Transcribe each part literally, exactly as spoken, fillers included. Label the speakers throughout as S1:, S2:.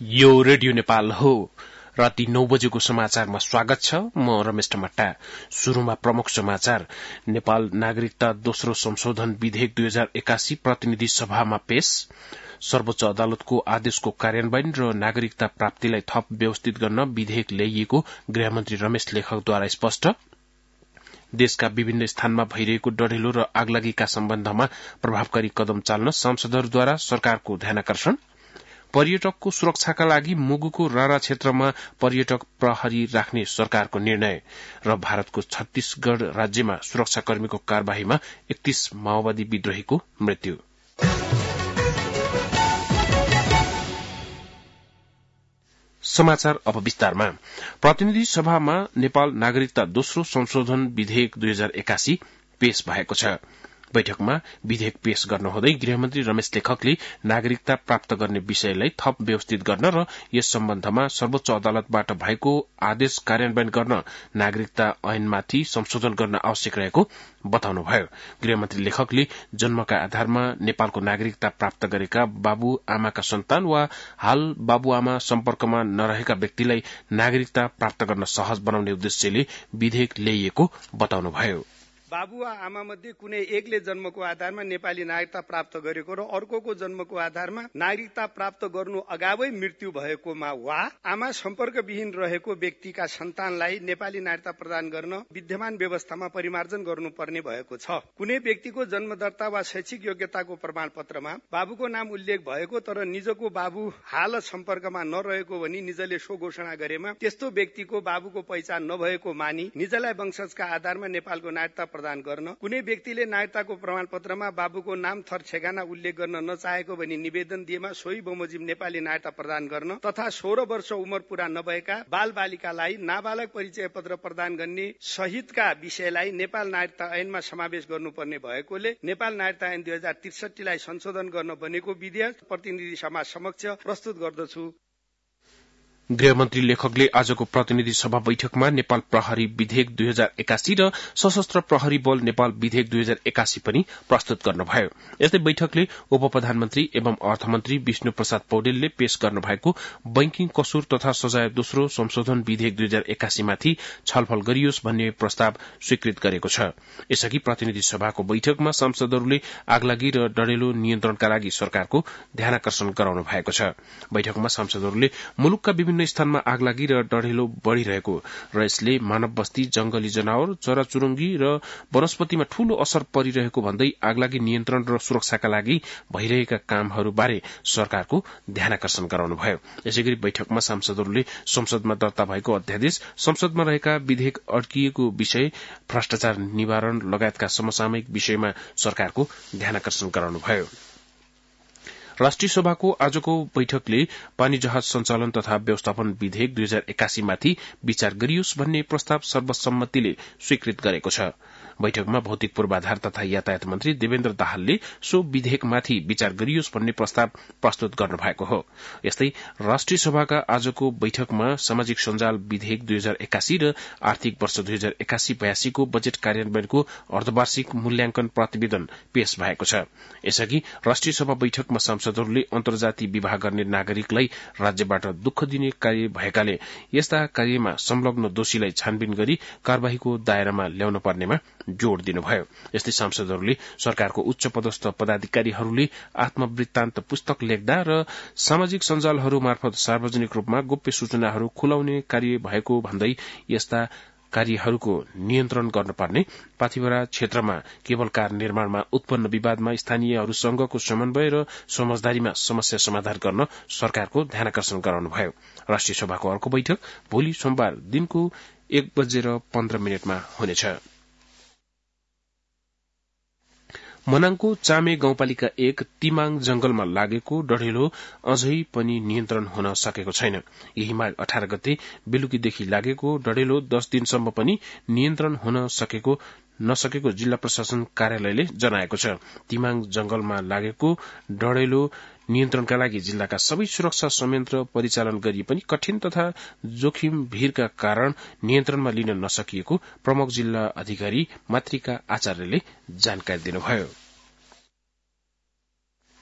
S1: यो रेडियो नेपाल हो। राति नौ बजेको समाचारमा स्वागत छ। म रमेश टमट्टा। शुरूमा प्रमुख समाचार। नेपाल नागरिकता दोस्रो संशोधन विधेयक दुई हजार एकासी प्रतिनिधि सभामा पेश। सर्वोच्च अदालतको आदेशको कार्यान्वयन र नागरिकता प्राप्तिलाई थप व्यवस्थित गर्न विधेयक ल्याइएको गृहमन्त्री रमेश लेखकद्वारा स्पष्ट। देशका विभिन्न स्थानमा भइरहेको डढेलो र आगलागीका सम्बन्धमा प्रभावकारी कदम चाल्न सांसदहरूद्वारा सरकारको ध्यानाकर्षण। पर्यटकको सुरक्षाका लागि मुगुको रारा क्षेत्रमा पर्यटक प्रहरी राख्ने सरकारको निर्णय र भारतको छत्तीसगढ़ राज्यमा सुरक्षाकर्मीको कार्यवाहीमा एकतीस माओवादी विद्रोहीको मृत्यु। समाचार अब विस्तारमा। प्रतिनिधि सभामा नेपाल नागरिकता दोस्रो संशोधन विधेयक दुई हजार एकासी पेश भएको छ। बैठकमा विधेयक पेश गर्नुहुँदै गृहमन्त्री रमेश लेखकले नागरिकता प्राप्त गर्ने विषयलाई थप व्यवस्थित गर्न र यस सम्बन्धमा सर्वोच्च अदालतबाट भएको आदेश कार्यान्वयन गर्न नागरिकता ऐनमाथि संशोधन गर्न आवश्यक रहेको बताउनुभयो। गृहमन्त्री लेखकले जन्मका आधारमा नेपालको नागरिकता प्राप्त गरेका बाबु आमाका सन्तान वा हाल बाबु आमा सम्पर्कमा नरहेका व्यक्तिलाई नागरिकता प्राप्त गर्न सहज बनाउने उद्देश्यले विधेयक ल्याइएको बताउनुभयो।
S2: बाबु वा आमा मध्ये कुनै एकले जन्मको आधारमा नेपाली नागरिकता प्राप्त गरेको र अर्कोको जन्मको आधारमा नागरिकता प्राप्त गर्नु अगावै मृत्यु भएकोमा वा आमा सम्पर्कविहीन रहेको व्यक्तिका सन्तानलाई नेपाली नागरिकता प्रदान गर्न विद्यमान व्यवस्थामा परिमार्जन गर्नुपर्ने भएको छ। कुनै व्यक्तिको जन्म दर्ता वा शैक्षिक योग्यताको प्रमाण पत्रमा बाबुको नाम उल्लेख भएको तर निजको बाबु हाल सम्पर्कमा नरहेको भनी निजले सो घोषणा गरेमा त्यस्तो व्यक्तिको बाबुको पहिचान नभएको मानी निजलाई वंशजका आधारमा नेपालको नागरिकता प्रदान गर्न। कुनै व्यक्तिले नागरिकताको प्रमाण पत्रमा बाबुको नाम थर ठेगाना उल्लेख गर्न नचाहेको भनी निवेदन दिएमा सोही बमोजिम नेपाली नागरिकता प्रदान गर्न तथा सोह्र वर्ष उमेर पूरा नभएका बाल बालिकालाई नाबालक परिचय पत्र प्रदान गर्ने सहितका विषयलाई नेपाल नागरिकता ऐनमा समावेश गर्नुपर्ने भएकोले नेपाल नागरिकता ऐन दुई हजार त्रिसठीलाई संशोधन गर्न बनेको विधेयक प्रतिनिधि सभा समक्ष प्रस्तुत गर्दछु।
S1: गृहमन्त्री लेखकले आजको प्रतिनिधि सभा बैठकमा नेपाल प्रहरी विधेयक दुई हजार एकासी र सशस्त्र प्रहरी बल नेपाल विधेयक दुई हजार एकासी पनि प्रस्तुत गर्नुभयो। यस्तै बैठकले उप प्रधानमन्त्री एवं अर्थमन्त्री विष्णु प्रसाद पौडेलले पेश गर्नुभएको बैंकिङ कसुर तथा सजाय दोस्रो संशोधन विधेयक दुई हजार एकासीमाथि छलफल गरियोस् भन्ने प्रस्ताव स्वीकृत गरेको छ। यसअघि प्रतिनिधि सभाको बैठकमा सांसदहरूले आगलागी र डढेलो नियन्त्रणका लागि सरकारको ध्यानाकर्षण गराउनु भएको छ। बैठकमा सांसदहरूले मुलुकका विभिन्न स्थानमा आगलागी र डढेलो बढ़िरहेको र यसले मानव बस्ती, जंगली जनावर, चराचुरुङ्गी र वनस्पतिमा ठूलो असर परिरहेको भन्दै आगलागी नियन्त्रण र सुरक्षाका लागि भइरहेका कामहरूबारे सरकारको ध्यानाकर्षण गराउनुभयो। यसैगरी बैठकमा सांसदहरूले संसदमा दर्ता भएको अध्यादेश, संसदमा रहेका विधेयक अड्किएको विषय, भ्रष्टाचार निवारण लगायतका समसामयिक विषयमा सरकारको ध्यानाकर्षण गराउनुभयो। राष्ट्रिय सभाको आजको बैठकले पानी जहाज सञ्चालन तथा व्यवस्थापन विधेयक दुई हजार एकासी माथि विचार गरियोस् भन्ने प्रस्ताव सर्वसम्मतिले स्वीकृत गरेको छ। बैठकमा भौतिक पूर्वाधार तथा यातायात मन्त्री देवेन्द्र दाहालले सो विधेयकमाथि विचार गरियोस् भन्ने प्रस्ताव प्रस्तुत गर्नुभएको हो। यस्तै राष्ट्रिय सभाका आजको बैठकमा सामाजिक सञ्जाल विधेयक दुई हजार एकासी र आर्थिक वर्ष दुई हजार एकासी बयासीको बजेट कार्यान्वयनको अर्धवार्षिक मूल्याङ्कन प्रतिवेदन पेश भएको छ। यसअघि राष्ट्रिय सभा बैठकमा सांसदहरूले अन्तर्जातीय विवाह गर्ने नागरिकलाई राज्यबाट दुःख दिने कार्य भएकाले यस्ता कार्यमा संलग्न दोषीलाई छानबिन गरी कार्यवाहीको दायरामा ल्याउन पर्नेमा जोड़ दिनुभयो। यस्तै सांसदहरूले सरकारको उच्च पदस्थ पदाधिकारीहरूले आत्मवृत्तान्त पुस्तक लेख्दा र सामाजिक सञ्जालहरू मार्फत सार्वजनिक रूपमा गोप्य सूचनाहरू खुलाउने कार्य भएको भन्दै यस्ता कार्यहरूको नियन्त्रण गर्नुपर्ने, पाथिभरा क्षेत्रमा केबल कार निर्माणमा उत्पन्न विवादमा स्थानीयहरूसँगको समन्वय र समझदारीमा समस्या समाधान गर्न सरकारको ध्यानाकर्षण गराउनुभयो। राष्ट्रिय सभाको अर्को बैठक भोलि सोमबार दिनको एक बजेर पन्ध्र मिनटमा हुनेछ। मनाङको चामे गाउँपालिका एक तिमाङ जंगलमा लागेको डढेलो अझै पनि नियन्त्रण हुन सकेको छैन। यही माघ अठार गते बेलुकीदेखि लागेको डढेलो दश दिनसम्म पनि नियन्त्रण हुन सकेको नसकेको जिल्ला प्रशासन कार्यालयले जनाएको छ। तिमाङ जंगलमा लागेको डढेलो नियन्त्रणका लागि जिल्लाका सबै सुरक्षा संयन्त्र परिचालन गरिए पनि कठिन तथा जोखिम भीरका कारण नियन्त्रणमा लिन नसकिएको प्रमुख जिल्ला अधिकारी मातृका आचार्यले जानकारी दिनुभयो।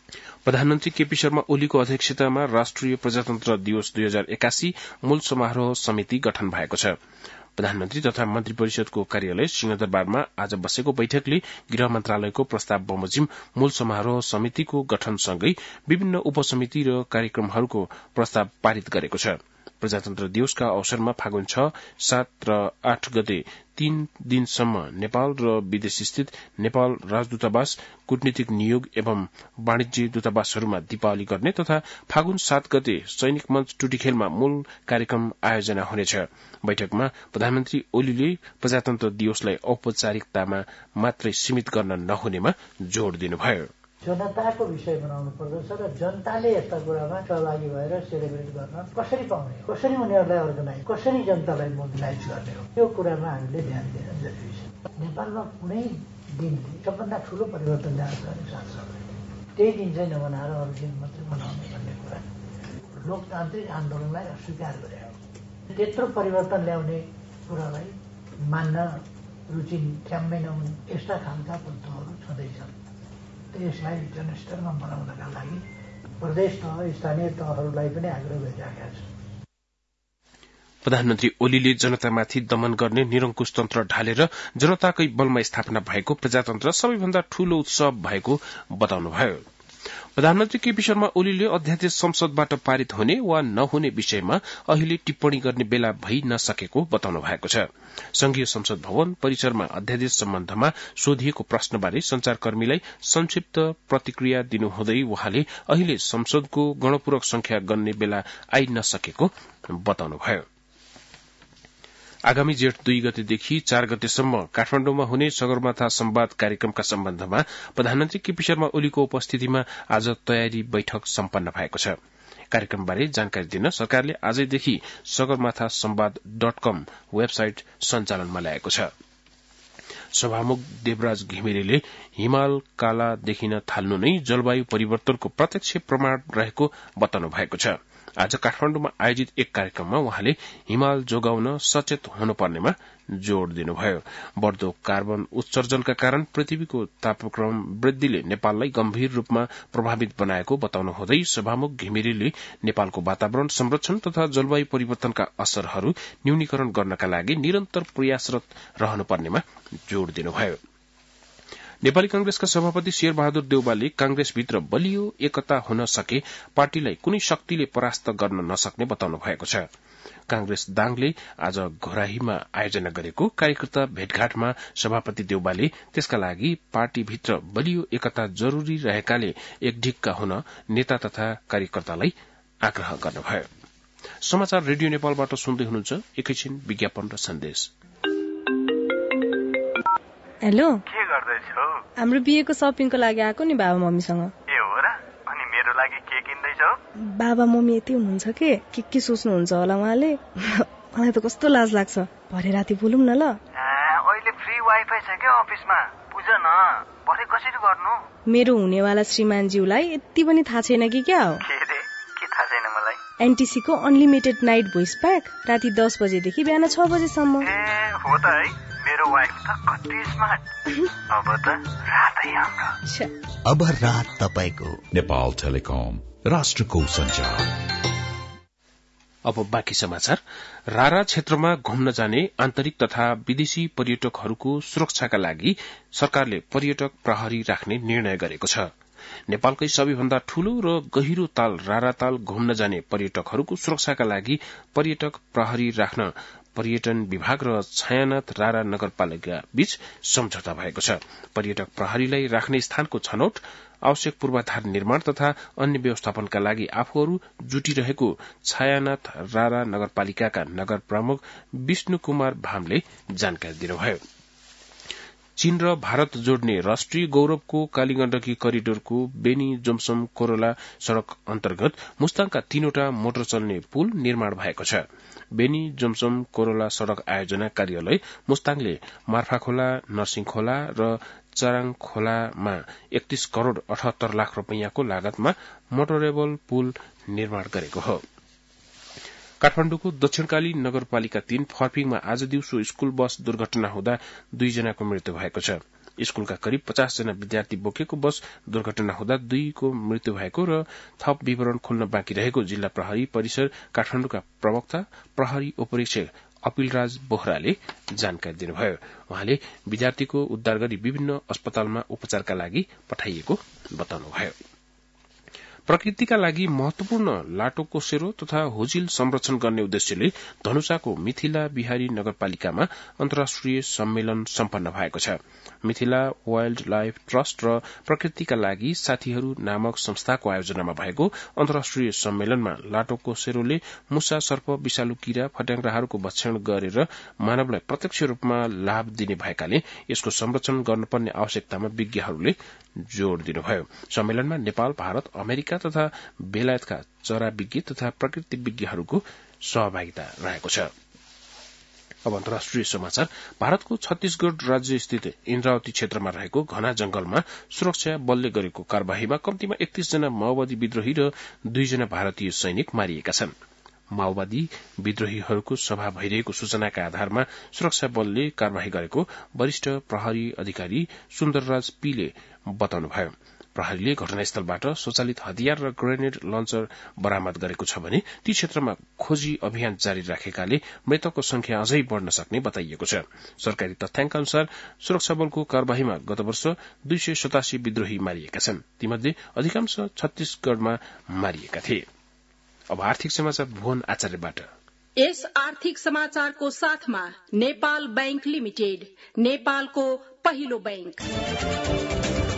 S1: प्रधानमन्त्री केपी शर्मा ओलीको अध्यक्षतामा राष्ट्रिय प्रजातन्त्र दिवस दुई हजार एकासी मूल समारोह समिति गठन भएको छ। प्रधानमन्त्री तथा मन्त्री परिषदको कार्यालय सिंहदरबारमा आज बसेको बैठकले गृह मन्त्रालयको प्रस्ताव बमोजिम मूल समारोह समितिको गठनसँगै विभिन्न उपसमिति र कार्यक्रमहरूको प्रस्ताव पारित गरेको छ। प्रजातन्त्र दिवसका अवसरमा फागुन छ, सात र आठ गते तीन दिनसम्म नेपाल र विदेशस्थित नेपाल राजदूतावास, कूटनीतिक नियोग एवं वाणिज्य दूतावासहरूमा दीपावली गर्ने तथा फागुन सात गते सैनिक मंच टुटीखेलमा मूल कार्यक्रम आयोजना हुनेछ। बैठकमा प्रधानमन्त्री ओलीले प्रजातन्त्र दिवसलाई औपचारिकतामा मात्रै सीमित गर्न नहुनेमा जोड़ दिनुभयो।
S3: जनताको विषय बनाउनु पर्दछ र जनताले यस्ता कुरामा सहभागी भएर सेलिब्रेट गर्न कसरी पाउने, कसरी उनीहरूलाई अर्गनाइज, कसरी जनतालाई मोबिलाइज गर्ने हो, यो कुरामा हामीले ध्यान दिन जरुरी छ। नेपालमा कुनै दिनले सबभन्दा ठूलो परिवर्तन ल्याउँछ भने सांसद त्यही दिन चाहिँ नमनाएर अरू दिन मात्रै मनाउने भन्ने कुरा लोकतान्त्रिक आन्दोलनलाई अस्वीकार गरे हो। त्यत्रो परिवर्तन ल्याउने कुरालाई मान्न रुचि क्याम्मै नहुने यस्ता खालका तत्त्वहरू छँदैछन्। यसलाई जनस्तरमा बनाउनका लागि प्रदेश तह, स्थानीय तहहरूलाई पनि आग्रह गरिरहेका छन्।
S1: प्रधानमन्त्री ओलीले जनतामाथि दमन गर्ने निरंकुश तन्त्र ढालेर जनताकै बलमा स्थापना भएको प्रजातन्त्र सबैभन्दा ठूलो उत्सव भएको बताउनुभयो। प्रधानमन्त्री केपी शर्मा ओलीले अध्यादेश संसदबाट पारित हुने वा नहुने विषयमा अहिले टिप्पणी गर्ने बेला भइ नसकेको बताउनु भएको छ। संघीय संसद भवन परिसरमा अध्यादेश सम्बन्धमा सोधिएको प्रश्नबारे संचारकर्मीलाई संक्षिप्त प्रतिक्रिया दिनुहुँदै वहाँले अहिले संसदको गणपूरक संख्या गन्ने बेला आइ नसकेको बताउनुभयो। आगामी जेठ दुई गतेदेखि चार गतेसम्म काठमाण्डुमा हुने सगरमाथा संवाद कार्यक्रमका सम्बन्धमा प्रधानमन्त्री केपी शर्मा ओलीको उपस्थितिमा आज तयारी बैठक सम्पन्न भएको छ। कार्यक्रमबारे जानकारी दिन सरकारले आजैदेखि सगरमाथा संवाद डट कम वेबसाइट सञ्चालनमा ल्याएको छ। सभामुख देवराज घिमिरेले हिमाल काला देखिन थाल्नु नै जलवायु परिवर्तनको प्रत्यक्ष प्रमाण रहेको बताउनु भएको छ। आज काठमाण्डुमा आयोजित एक कार्यक्रममा वहाँले हिमाल जोगाउन सचेत हुनुपर्नेमा जोड़ दिनुभयो। बढ़दो कार्बन उत्सर्जनका कारण पृथ्वीको तापक्रम वृद्धिले नेपाललाई गम्भीर रूपमा प्रभावित बनाएको बताउनु हुँदै सभामुख घिमिरेले नेपालको वातावरण संरक्षण तथा जलवायु परिवर्तनका असरहरू न्यूनीकरण गर्नका लागि निरन्तर प्रयासरत रहनुपर्नेमा जोड़ दिनुभयो। नेपाली कांग्रेसका सभापति शेरबहादुर देउवाले कांग्रेसभित्र बलियो एकता हुन सके पार्टीलाई कुनै शक्तिले परास्त गर्न नसक्ने बताउनु भएको छ। कांग्रेस दाङले आज घोराहीमा आयोजना गरेको कार्यकर्ता भेटघाटमा सभापति देउवाले त्यसका लागि पार्टीभित्र बलियो एकता जरूरी रहेकाले एकढिक्का हुन नेता तथा कार्यकर्तालाई आग्रह गर्नुभयो। समाचार रेडियो नेपालबाट सुन्दै हुनुहुन्छ। एकैछिन विज्ञापन र सन्देश।
S4: हेलो,
S5: के गर्दैछौ?
S4: हाम्रो बिहेको शपिङको लागि आएको नि बाबा मम्मीसँग।
S5: ए हो र? अनि मेरो लागि के किन्दैछौ?
S4: बाबा मम्मी यति हुनुहुन्छ के के के सोच्नुहुन्छ होला उहाँले। मलाई त कस्तो लाज लाग्छ। भरे राति बोलौँ न ल।
S5: अहिले फ्री वाइफाई छ के अफिसमा? बुझ न, भरे कसरी गर्नु?
S4: मेरो हुनेवाला श्रीमानज्यूलाई यति पनि थाहा छैन कि क्या हो?
S5: के रे? के थाहा छैन मलाई?
S4: एनटीसी को अनलिमिटेड नाइट भोइस प्याक राति दस बजेदेखि बिहान छ बजेसम्म।
S5: ए हो त है, मेरो वाइफ त कति स्मार्ट। अब त रातै हाम्रो।
S6: अब रात तपाईको। नेपाल टेलिकम, राष्ट्रको सञ्चार।
S1: अब बाँकी समाचार। रारा क्षेत्रमा घुम्न जाने आन्तरिक तथा विदेशी पर्यटकहरूको सुरक्षाका लागि सरकारले पर्यटक प्रहरी राख्ने निर्णय गरेको छ। नेपालकै सबैभन्दा ठूलो र गहिरो ताल रारा ताल घुम्न जाने पर्यटकहरूको सुरक्षाका लागि पर्यटक प्रहरी राख्न पर्यटन विभाग र छायानाथ रारा नगरपालिका बीच सम्झौता भएको छ। पर्यटक प्रहरीलाई राख्ने स्थानको छनौट, आवश्यक पूर्वाधार निर्माण तथा अन्य व्यवस्थापनका लागि आफूहरू जुटिरहेको छायानाथ रारा नगरपालिकाका नगर प्रमुख विष्णु कुमार भामले जानकारी दिनुभयो। चीन र भारत जोड्ने राष्ट्रिय गौरवको कालीगण्डकी करिडोरको बेनी जोमसोम कोरोला सड़क अन्तर्गत मुस्ताङका तीनवटा मोटर चल्ने पुल निर्माण भएको छ। बेनी जोमसोम कोरोला सड़क आयोजना कार्यालय मुस्ताङले मार्फाखोला, नरसिंहखोला र चराङ खोलामा एकतीस करोड़ अठहत्तर लाख रूपियाँको लागतमा मोटरेबल पुल निर्माण गरेको हो। काठमाण्डुको दक्षिणकाली नगरपालिका तीन फर्पिङमा आज दिउँसो स्कूल बस दुर्घटना हुँदा दुईजनाको मृत्यु भएको छ। स्कूलका करिब पचास जना विद्यार्थी बोकेको बस दुर्घटना हुँदा दुईको मृत्यु भएको र थप विवरण खुल्न बाँकी रहेको जिल्ला प्रहरी परिसर काठमाडौँका प्रवक्ता प्रहरी उपरीक्षक अपिलराज बोहराले जानकारी दिनुभयो। उहाँले विद्यार्थीको उद्धार गरी विभिन्न अस्पतालमा उपचारका लागि पठाइएको बताउनुभयो। प्रकृतिका लागि महत्वपूर्ण लाटोको सेरो तथा होजिल संरक्षण गर्ने उद्देश्यले धनुषाको मिथिला बिहारी नगरपालिकामा अन्तर्राष्ट्रिय सम्मेलन सम्पन्न भएको छ। मिथिला वाइल्ड लाइफ ट्रस्ट र प्रकृतिका लागि साथीहरू नामक संस्थाको आयोजनामा भएको अन्तर्राष्ट्रिय सम्मेलनमा लाटोको सेरोले मुसा सर्प विषालु कीरा फट्याङ्ग्राहरूको भक्षण गरेर मानवलाई प्रत्यक्ष रूपमा लाभ दिने भएकाले यसको संरक्षण गर्नुपर्ने आवश्यकतामा विज्ञहरूले जोड़ दिनुभयो। सम्मेलनमा नेपाल, भारत, अमेरिका तथा बेलायतका चराविज्ञ तथा प्रकृति विज्ञहरूको सहभागिता रहेको छ। अब अन्तर्राष्ट्रिय समाचार। भारतको छत्तीसगढ़ राज्य स्थित इन्द्रावती क्षेत्रमा रहेको घना जंगलमा सुरक्षा बलले गरेको कार्यवाहीमा कम्तीमा एकतीस जना माओवादी विद्रोही र दुईजना भारतीय सैनिक मारिएका छन्। माओवादी विद्रोहीहरूको सभा भइरहेको सूचनाका आधारमा सुरक्षा बलले कार्यवाही गरेको वरिष्ठ प्रहरी अधिकारी सुन्दरराज पीले बताउनुभयो। प्रहरीले घटनास्थलबाट स्वचालित हतियार र ग्रेनेड लन्चर बरामद गरेको छ भने ती क्षेत्रमा खोजी अभियान जारी राखेकाले मृतकको संख्या अझै बढ़न सक्ने बताइएको छ। सरकारी तथ्याङ्क अनुसार सुरक्षा बलको कार्यवाहीमा गत वर्ष दुई सय सतासी विद्रोही मारिएका छन्। तीमध्ये अधिकांश छत्तीसगढ़मा मारिएका थिए। अब आर्थिक समाचार भुवन आचार्यबाट।
S7: यस आर्थिक समाचारको साथमा नेपाल बैंक लिमिटेड, नेपालको पहिलो बैंक।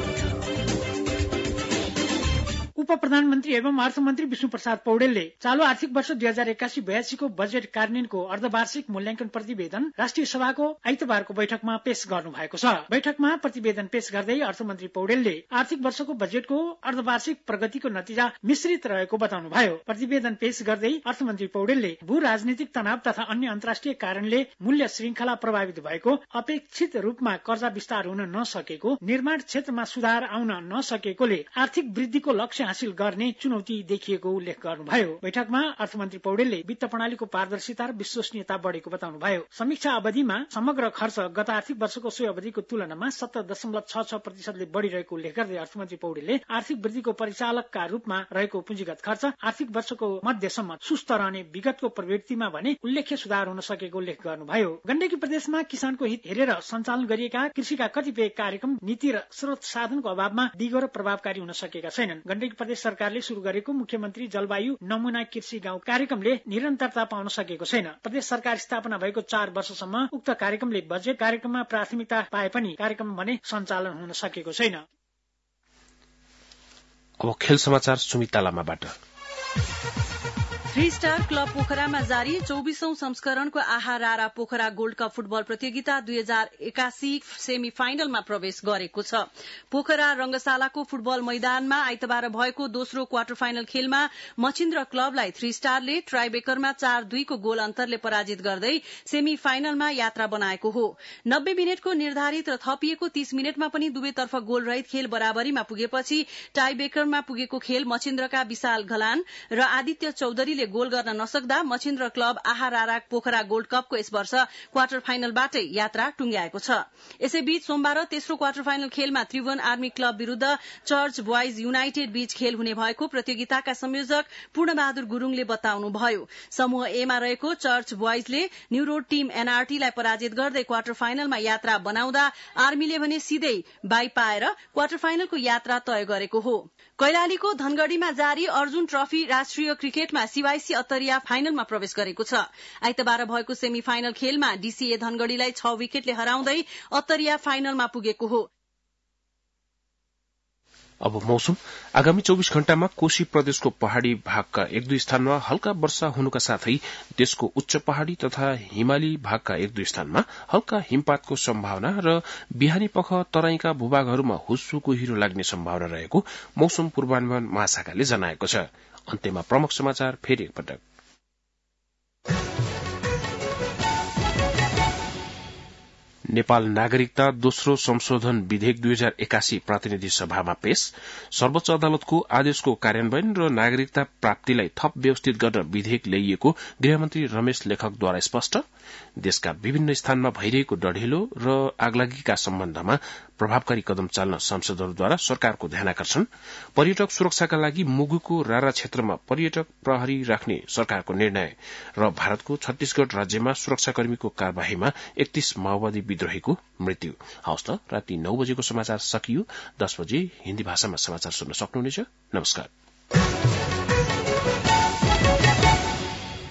S8: उप प्रधानमन्त्री एवं अर्थमन्त्री विष्णु प्रसाद पौडेलले चालू आर्थिक वर्ष दुई हजार एक्कासी बयासीको बजेट कार्यान्वयनको अर्धवार्षिक मूल्याङ्कन प्रतिवेदन राष्ट्रिय सभाको आइतबारको बैठकमा पेश गर्नु भएको छ। बैठकमा प्रतिवेदन पेश गर्दै अर्थमन्त्री पौडेलले आर्थिक वर्षको बजेटको अर्धवार्षिक प्रगतिको नतिजा मिश्रित रहेको बताउनुभयो। प्रतिवेदन पेश गर्दै अर्थमन्त्री पौडेलले भू राजनीतिक तनाव तथा अन्य अन्तर्राष्ट्रिय कारणले मूल्य श्रृंखला प्रभावित भएको, अपेक्षित रूपमा कर्जा विस्तार हुन नसकेको, निर्माण क्षेत्रमा सुधार आउन नसकेकोले आर्थिक वृद्धिको लक्ष्य हासिल गर्ने चुनौती देखिएको उल्लेख गर्नुभयो। बैठकमा अर्थमन्त्री पौडेलले वित्त प्रणालीको पारदर्शिता र विश्वसनीयता बढ़ेको बताउनुभयो। समीक्षा अवधिमा समग्र खर्च गत आर्थिक वर्षको सोही अवधिको तुलनामा सत्तर दशमलव छ छ प्रतिशतले बढ़िरहेको उल्लेख गर्दै अर्थमन्त्री पौडेलले आर्थिक वृद्धिको परिचालकका रूपमा रहेको पुँजीगत खर्च आर्थिक वर्षको मध्यसम्म सुस्त रहने, विगतको प्रवृत्तिमा भने उल्लेख्य सुधार हुन सकेको उल्लेख गर्नुभयो। गण्डकी प्रदेशमा किसानको हित हेरेर सञ्चालन गरिएका कृषिका कतिपय कार्यक्रम नीति र स्रोत साधनको अभावमा दिगो र प्रभावकारी हुन सकेका छैनन्। गण्डकी प्रदेश सरकारले शुरू गरेको मुख्यमन्त्री जलवायु नमूना कृषि गाउँ कार्यक्रमले निरन्तरता पाउन सकेको छैन। प्रदेश सरकार स्थापना भएको चार वर्षसम्म उक्त कार्यक्रमले बजेट कार्यक्रममा प्राथमिकता पाए पनि कार्यक्रम भने सञ्चालन हुन सकेको छैन।
S1: अब खेल समाचार सुमिता लामाबाट।
S9: थ्री स्टार क्लब पोखरामा जारी चौबीसौं संस्करणको आहा रारा पोखरा गोल्ड कप फुटबल प्रतियोगिता दुई हजार एकासी सेमी फाइनलमा प्रवेश गरेको छ। पोखरा रंगशालाको फुटबल मैदानमा आइतबार भएको दोस्रो क्वार्टर फाइनल खेलमा मछिन्द्र क्लबलाई थ्री स्टारले ट्राइबेकरमा चार दुईको गोल अन्तरले पराजित गर्दै सेमी फाइनलमा यात्रा बनाएको हो। नब्बे मिनटको निर्धारित र थपिएको तीस मिनटमा पनि दुवैतर्फ गोल रहित खेल बराबरीमा पुगेपछि टाइबेकरमा पुगेको खेल मछिन्द्रका विशाल घलान र आदित्य चौधरीले गोल गर्न नसक्दा मछिन्द्र क्लब आहा रारा पोखरा गोल्ड कपको यस वर्ष क्वार्टर फाइनलबाटै यात्रा टुंग्याएको छ। यसैबीच सोमबार तेस्रो क्वार्टर फाइनल खेलमा त्रिभुवन आर्मी क्लब विरूद्ध चर्च बोइज युनाइटेड बीच खेल हुने भएको प्रतियोगिताका संयोजक पूर्णबहादुर गुरूङले बताउनुभयो। समूह एमा रहेको चर्च बोइजले न्यू रोड टीम एनआरटीलाई पराजित गर्दै क्वार्टर फाइनलमा यात्रा बनाउँदा आर्मीले भने सिधै बाई पाएर क्वार्टर फाइनलको यात्रा तय गरेको हो। कैलालीको धनगढ़ीमा जारी अर्जुन ट्रफी राष्ट्रिय क्रिकेटमा सीवाईसी अत्तरिया फाइनलमा प्रवेश गरेको छ। आइतबार भएको सेमी फाइनल खेलमा डीसीए धनगढ़ीलाई छ विकेटले हराउँदै अत्तरिया फाइनलमा पुगेको हो।
S1: अब मौसम। आगामी चौबीस घण्टामा कोशी प्रदेशको पहाड़ी भागका एक दुई स्थानमा हल्का वर्षा हुनुका साथै देशको उच्च पहाड़ी तथा हिमाली भागका एक दुई स्थानमा हल्का हिमपातको सम्भावना र बिहानी पख तराईका भूभागहरूमा हुस्सुको हिरो लाग्ने सम्भावना रहेको मौसम पूर्वानुमान महाशाखाले जनाएको छ। अन्त्यमा प्रमुख समाचार फेरि एकपटक। नेपाल नागरिकता दोस्रो संशोधन विधेयक दुई हजार एकासी प्रतिनिधि सभामा पेश। सर्वोच्च अदालतको आदेशको कार्यान्वयन र नागरिकता प्राप्तिलाई थप व्यवस्थित गर्न विधेयक ल्याइएको गृहमन्त्री रमेश लेखकद्वारा स्पष्ट। देशका विभिन्न स्थानमा भइरहेको डढेलो र आगलागीका सम्बन्धमा प्रभावकारी कदम चाल्न सांसदहरूद्वारा सरकारको ध्यानाकर्षण, पर्यटक सुरक्षाका लागि मुगुको रारा क्षेत्रमा पर्यटक प्रहरी राख्ने सरकारको निर्णय र भारतको छत्तीसगढ़ राज्यमा सुरक्षाकर्मीको कार्यवाहीमा एकतीस माओवादी विद्रोहीको मृत्यु। हवस् त, राति नौ बजेको समाचार सकियो। दस बजे हिन्दी भाषामा समाचार सुन्न सक्नुहुनेछ। नमस्कार।